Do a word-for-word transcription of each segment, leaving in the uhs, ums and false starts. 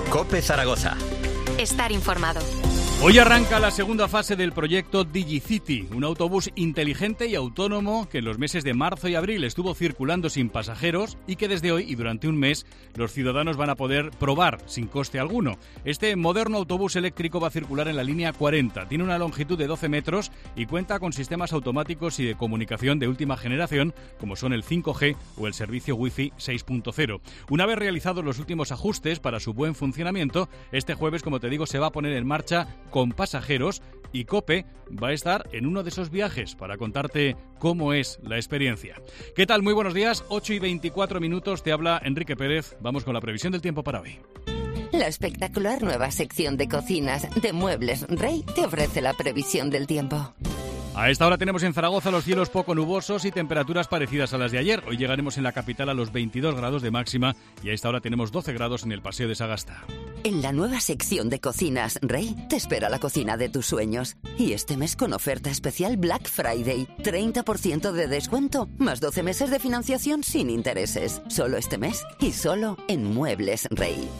COPE Zaragoza. Estar informado. Hoy arranca la segunda fase del proyecto DigiCity, un autobús inteligente y autónomo que en los meses de marzo y abril estuvo circulando sin pasajeros y que desde hoy y durante un mes los ciudadanos van a poder probar sin coste alguno. Este moderno autobús eléctrico va a circular en la línea cuarenta, tiene una longitud de doce metros y cuenta con sistemas automáticos y de comunicación de última generación como son el cinco G o el servicio Wi-Fi seis punto cero. Una vez realizados los últimos ajustes para su buen funcionamiento, este jueves, como te digo, se va a poner en marcha con pasajeros y COPE va a estar en uno de esos viajes para contarte cómo es la experiencia. ¿Qué tal? Muy buenos días, ocho y veinticuatro minutos, te habla Enrique Pérez. Vamos con la previsión del tiempo para hoy. La espectacular nueva sección de cocinas de Muebles Rey te ofrece la previsión del tiempo. A esta hora tenemos en Zaragoza los cielos poco nubosos y temperaturas parecidas a las de ayer. Hoy llegaremos en la capital a los veintidós grados de máxima y a esta hora tenemos doce grados en el Paseo de Sagasta. En la nueva sección de cocinas Rey te espera la cocina de tus sueños. Y este mes con oferta especial Black Friday. treinta por ciento de descuento, más doce meses de financiación sin intereses. Solo este mes y solo en Muebles Rey.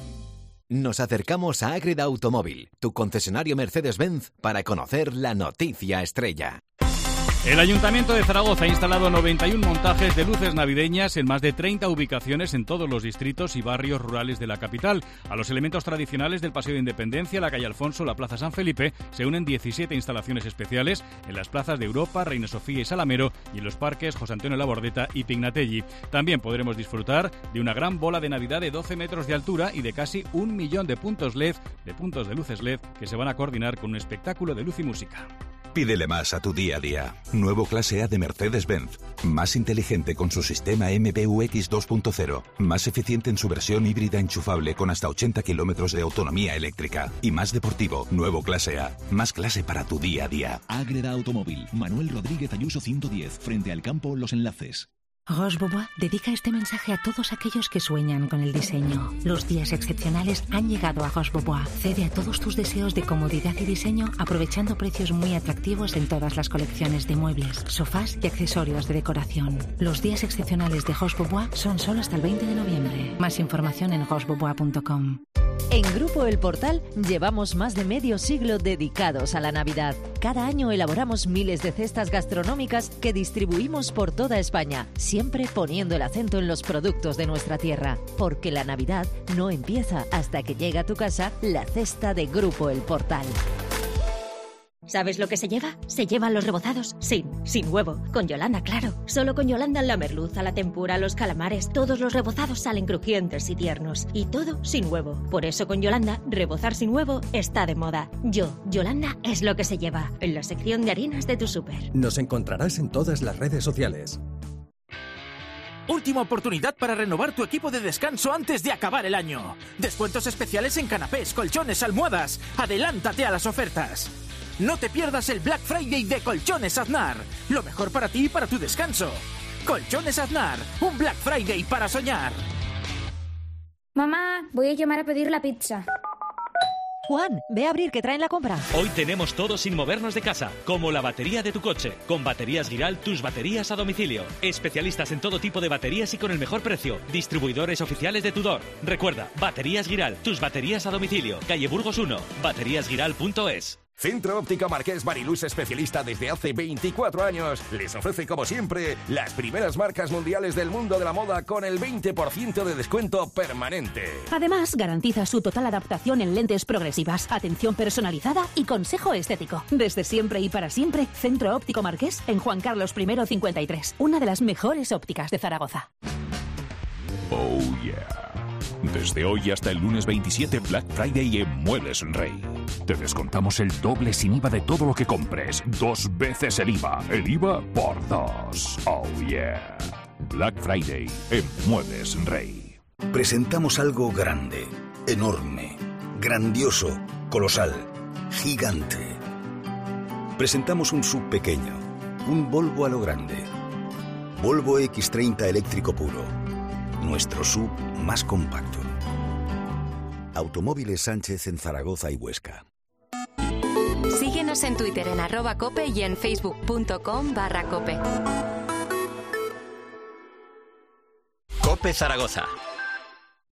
Nos acercamos a Ágreda Automóvil, tu concesionario Mercedes-Benz, para conocer la noticia estrella. El Ayuntamiento de Zaragoza ha instalado noventa y uno montajes de luces navideñas en más de treinta ubicaciones en todos los distritos y barrios rurales de la capital. A los elementos tradicionales del Paseo de Independencia, la calle Alfonso, la Plaza San Felipe, se unen diecisiete instalaciones especiales en las plazas de Europa, Reina Sofía y Salamero y en los parques José Antonio Labordeta y Pignatelli. También podremos disfrutar de una gran bola de Navidad de doce metros de altura y de casi un millón de puntos L E D, de puntos de luces L E D, que se van a coordinar con un espectáculo de luz y música. Pídele más a tu día a día. Nuevo Clase A de Mercedes-Benz. Más inteligente con su sistema M B U X dos punto cero. Más eficiente en su versión híbrida enchufable con hasta ochenta kilómetros de autonomía eléctrica. Y más deportivo. Nuevo Clase A. Más clase para tu día a día. Ágreda Automóvil. Manuel Rodríguez Ayuso ciento diez. Frente al campo Los Enlaces. Roche-Beaubois dedica este mensaje a todos aquellos que sueñan con el diseño. Los días excepcionales han llegado a Roche-Beaubois. Cede a todos tus deseos de comodidad y diseño aprovechando precios muy atractivos en todas las colecciones de muebles, sofás y accesorios de decoración. Los días excepcionales de Roche-Beaubois son solo hasta el veinte de noviembre. Más información en roche beaubois punto com. En Grupo El Portal llevamos más de medio siglo dedicados a la Navidad. Cada año elaboramos miles de cestas gastronómicas que distribuimos por toda España, siempre poniendo el acento en los productos de nuestra tierra. Porque la Navidad no empieza hasta que llega a tu casa la cesta de Grupo El Portal. ¿Sabes lo que se lleva? Se llevan los rebozados sin, sin huevo. Con Yolanda, claro. Solo con Yolanda la merluza, la tempura, los calamares, todos los rebozados salen crujientes y tiernos. Y todo sin huevo. Por eso con Yolanda, rebozar sin huevo está de moda. Yo, Yolanda, es lo que se lleva. En la sección de harinas de tu súper. Nos encontrarás en todas las redes sociales. Última oportunidad para renovar tu equipo de descanso antes de acabar el año. Descuentos especiales en canapés, colchones, almohadas. Adelántate a las ofertas. No te pierdas el Black Friday de Colchones Aznar. Lo mejor para ti y para tu descanso. Colchones Aznar, un Black Friday para soñar. Mamá, voy a llamar a pedir la pizza. Juan, ve a abrir que traen la compra. Hoy tenemos todo sin movernos de casa, como la batería de tu coche. Con Baterías Giral, tus baterías a domicilio. Especialistas en todo tipo de baterías y con el mejor precio. Distribuidores oficiales de Tudor. Recuerda, Baterías Giral, tus baterías a domicilio. Calle Burgos uno, baterías giral punto es. Centro Óptica Marqués Mariluz, especialista desde hace veinticuatro años, les ofrece como siempre las primeras marcas mundiales del mundo de la moda con el veinte por ciento de descuento permanente. Además, garantiza su total adaptación en lentes progresivas, atención personalizada y consejo estético. Desde siempre y para siempre, Centro Óptico Marqués en Juan Carlos primero cincuenta y tres, una de las mejores ópticas de Zaragoza. Oh yeah. Desde hoy hasta el lunes veintisiete, Black Friday en Muebles Rey. Te descontamos el doble sin I V A de todo lo que compres. Dos veces el I V A. El I V A por dos. Oh yeah. Black Friday en Muebles Rey. Presentamos algo grande, enorme, grandioso, colosal, gigante. Presentamos un sub pequeño, un Volvo a lo grande. Volvo equis treinta eléctrico puro. Nuestro sub más compacto. Automóviles Sánchez en Zaragoza y Huesca. Síguenos en Twitter en arroba cope y en facebook punto com barra cope. COPE Zaragoza.